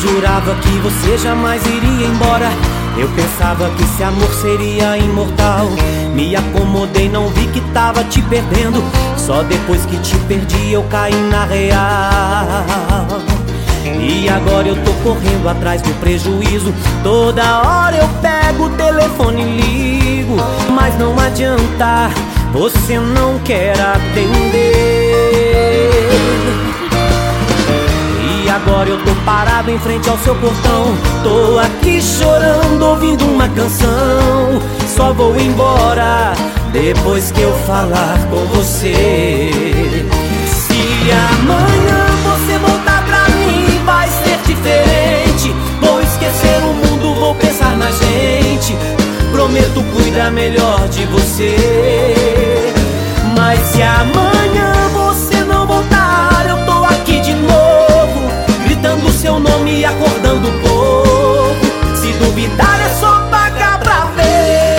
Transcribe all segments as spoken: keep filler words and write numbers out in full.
jurava que você jamais iria embora. Eu pensava que esse amor seria imortal. Me acomodei, não vi que tava te perdendo. Só depois que te perdi eu caí na real. E agora eu tô correndo atrás do prejuízo. Toda hora eu pego o telefone e ligo, mas não adianta, você não quer atender. E agora eu tô parado em frente ao seu portão. Tô aqui chorando, ouvindo uma canção. Só vou embora depois que eu falar com você. Se amanhã você voltar pra mim, vai ser diferente. Vou esquecer o mundo, vou pensar na gente. Prometo cuidar melhor de você. Mas se amanhã você não voltar, eu tô aqui de novo, gritando seu nome e acordando o povo. Se duvidar é só pagar pra ver.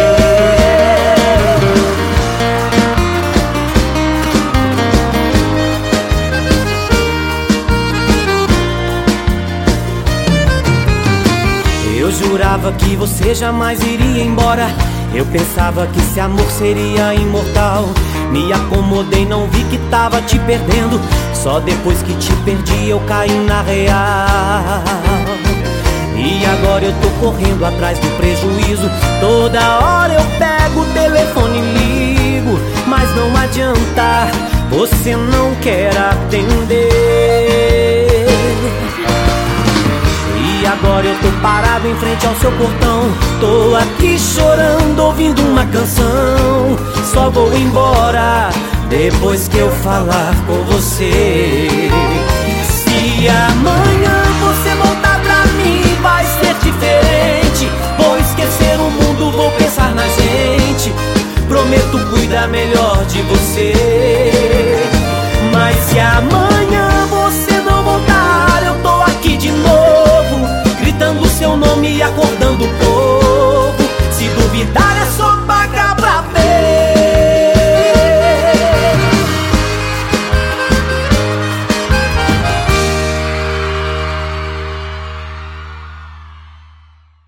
Eu jurava que você jamais iria embora. Eu pensava que esse amor seria imortal. Me acomodei, não vi que tava te perdendo. Só depois que te perdi eu caí na real. E agora eu tô correndo atrás do prejuízo. Toda hora eu pego o telefone e ligo, mas não adianta, você não quer atender. E agora eu tô parado em frente ao seu portão. Tô aqui chorando, ouvindo uma canção. Só vou embora depois que eu falar com você. Se amanhã você voltar pra mim, vai ser diferente. Vou esquecer o mundo, vou pensar na gente. Prometo cuidar melhor de você. Mas se amanhã